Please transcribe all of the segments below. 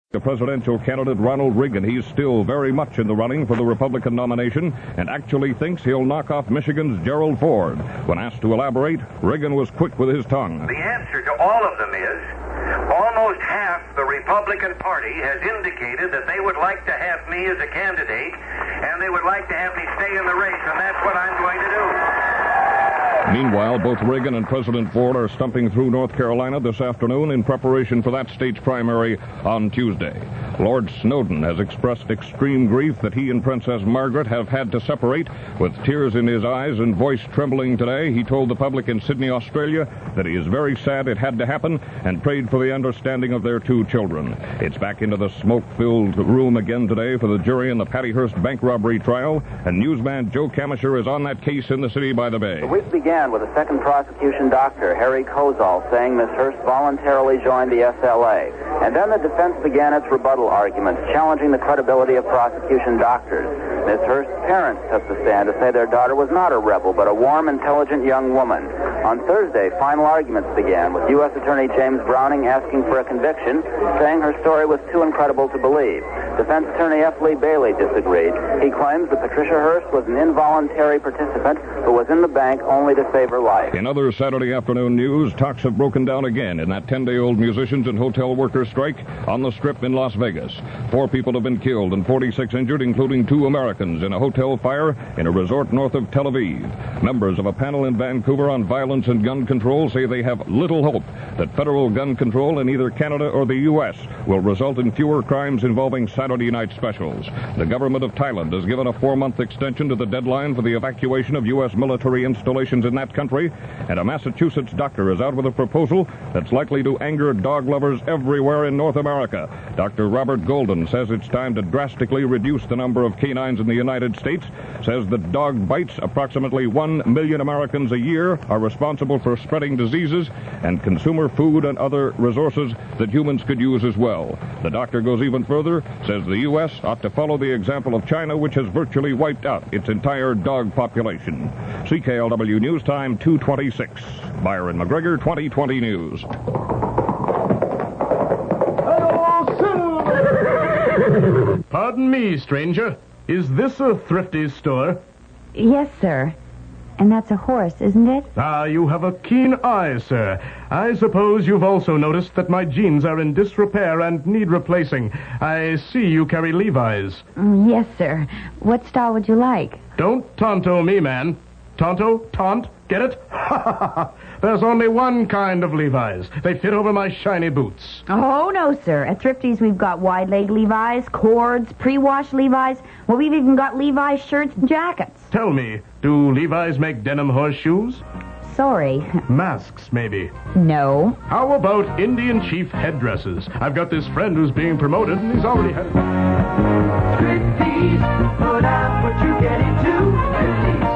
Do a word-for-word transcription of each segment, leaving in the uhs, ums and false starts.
The presidential candidate Ronald Reagan, he's still very much in the running for the Republican nomination and actually thinks he'll knock off Michigan's Gerald Ford. When asked to elaborate, Reagan was quick with his tongue. The answer to all of them is almost half the Republican Party has indicated that they would like to have me as a candidate, and they would like to have me stay in the race, and that's what I'm going to do. Meanwhile, both Reagan and President Ford are stumping through North Carolina this afternoon in preparation for that state's primary on Tuesday. Lord Snowden has expressed extreme grief that he and Princess Margaret have had to separate. With tears in his eyes and voice trembling today, he told the public in Sydney, Australia, that he is very sad it had to happen and prayed for the understanding of their two children. It's back into the smoke-filled room again today for the jury in the Pattyhurst bank robbery trial, and newsman Joe Camisher is on that case in the city by the bay. The week began with a second prosecution doctor, Harry Kozol, saying Miss Hurst voluntarily joined the S L A. And then the defense began its rebuttal arguments, challenging the credibility of prosecution doctors. Miss Hurst's parents took the stand to say their daughter was not a rebel, but a warm, intelligent young woman. On Thursday, final arguments began, with U S Attorney James Browning asking for a conviction, saying her story was too incredible to believe. Defense Attorney F. Lee Bailey disagreed. He claims that Patricia Hearst was an involuntary participant who was in the bank only to save her life. In other Saturday afternoon news, talks have broken down again in that ten-day-old musicians and hotel workers strike on the Strip in Las Vegas. Four people have been killed and forty-six injured, including two Americans, in a hotel fire in a resort north of Tel Aviv. Members of a panel in Vancouver on violence and gun control say they have little hope that federal gun control in either Canada or the U S will result in fewer crimes involving Saturday night specials. The government of Thailand has given a four-month extension to the deadline for the evacuation of U S military installations in that country, and a Massachusetts doctor is out with a proposal that's likely to anger dog lovers everywhere in North America. Doctor Robert Golden says it's time to drastically reduce the number of canines in the United States, says that dog bites, approximately one million Americans a year, are responsible for spreading diseases and consumer food and other resources that humans could use as well. The doctor goes even further, says the U S ought to follow the example of China, which has virtually wiped out its entire dog population. C K L W News Time two twenty-six. Byron McGregor, twenty twenty News. Pardon me, stranger. Is this a Thrifty's store? Yes, sir. And that's a horse, isn't it? Ah, you have a keen eye, sir. I suppose you've also noticed that my jeans are in disrepair and need replacing. I see you carry Levi's. Mm, yes, sir. What style would you like? Don't tonto me, man. Tonto? Taunt? Get it? There's only one kind of Levi's. They fit over my shiny boots. Oh, no, sir. At Thrifty's, we've got wide-leg Levi's, cords, pre-washed Levi's. Well, we've even got Levi's shirts and jackets. Tell me, do Levi's make denim horseshoes? Sorry. Masks, maybe. No. How about Indian chief headdresses? I've got this friend who's being promoted, and he's already had it. Thrifty's, put out what you get into. Thrifty's.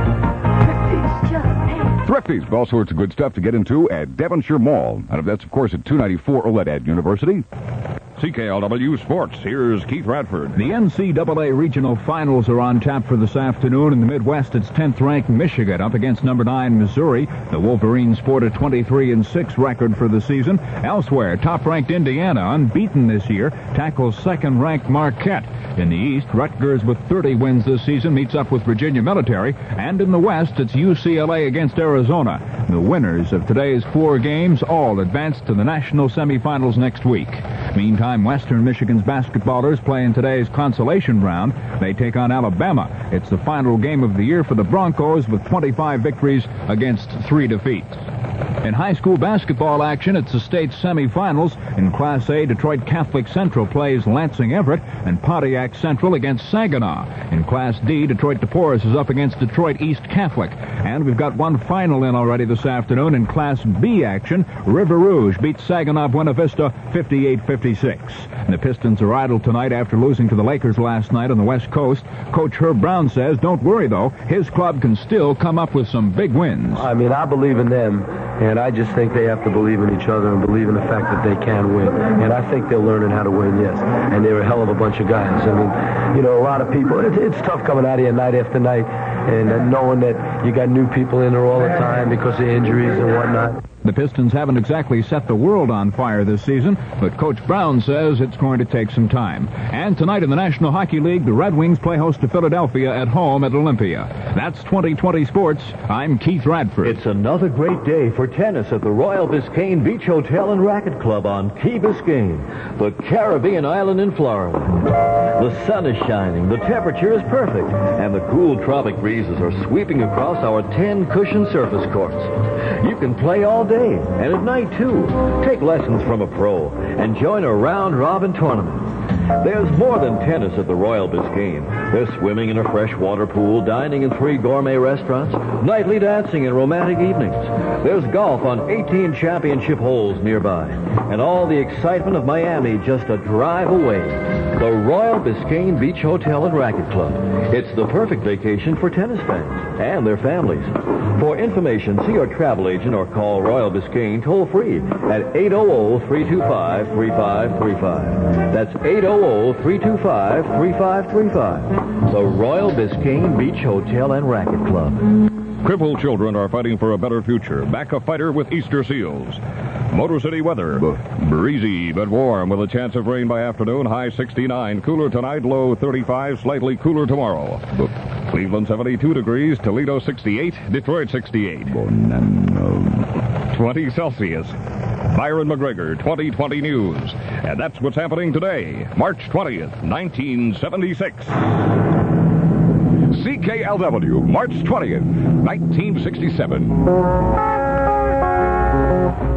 Thrifty's, with all sorts of good stuff to get into at Devonshire Mall. And that's, of course, at two ninety-four Oledad University. C K L W Sports. Here's Keith Radford. The N C double A regional finals are on tap for this afternoon. In the Midwest, it's tenth-ranked Michigan up against number nine Missouri. The Wolverines sport a twenty-three and six record for the season. Elsewhere, top-ranked Indiana, unbeaten this year, tackles second-ranked Marquette. In the East, Rutgers with thirty wins this season meets up with Virginia Military. And in the West, it's U C L A against Arizona. The winners of today's four games all advance to the national semifinals next week. Meantime, Western Michigan's basketballers play in today's consolation round. They take on Alabama. It's the final game of the year for the Broncos with twenty-five victories against three defeats. In high school basketball action, it's the state semifinals. In Class A, Detroit Catholic Central plays Lansing Everett and Pontiac Central against Saginaw. In Class D, Detroit DePorres is up against Detroit East Catholic. And we've got one final in already this afternoon. In Class B action, River Rouge beats Saginaw Buena Vista fifty-eight fifty-six. And the Pistons are idle tonight after losing to the Lakers last night on the West Coast. Coach Herb Brown says, don't worry, though. His club can still come up with some big wins. I mean, I believe in them. And I just think they have to believe in each other and believe in the fact that they can win. And I think they're learning how to win, yes. And they're a hell of a bunch of guys. I mean, you know, a lot of people, it, it's tough coming out here night after night and uh, knowing that you got new people in there all the time because of injuries and whatnot. The Pistons haven't exactly set the world on fire this season, but Coach Brown says it's going to take some time. And tonight in the National Hockey League, the Red Wings play host to Philadelphia at home at Olympia. That's twenty twenty Sports. I'm Keith Radford. It's another great day for tennis at the Royal Biscayne Beach Hotel and Racket Club on Key Biscayne, the Caribbean island in Florida. The sun is shining, the temperature is perfect, and the cool tropic breezes are sweeping across our ten cushion surface courts. You can play all day and at night, too. Take lessons from a pro and join a round-robin tournament. There's more than tennis at the Royal Biscayne. There's swimming in a freshwater pool, dining in three gourmet restaurants, nightly dancing and romantic evenings. There's golf on eighteen championship holes nearby, and all the excitement of Miami just a drive away. The Royal Biscayne Beach Hotel and Racket Club. It's the perfect vacation for tennis fans and their families. For information, see your travel agent or call Royal Biscayne toll-free at eight hundred, three two five, three five three five. That's eight hundred, three two five, three five three five. The Royal Biscayne Beach Hotel and Racket Club. Crippled children are fighting for a better future. Back a fighter with Easter seals. Motor City weather. Breezy but warm with a chance of rain by afternoon. High sixty-nine. Cooler tonight, low thirty-five. Slightly cooler tomorrow. Cleveland seventy-two degrees. Toledo sixty-eight. Detroit sixty-eight. twenty Celsius. Byron McGregor, twenty twenty News. And that's what's happening today, March twentieth, nineteen seventy-six. C K L W, March twentieth, nineteen sixty-seven.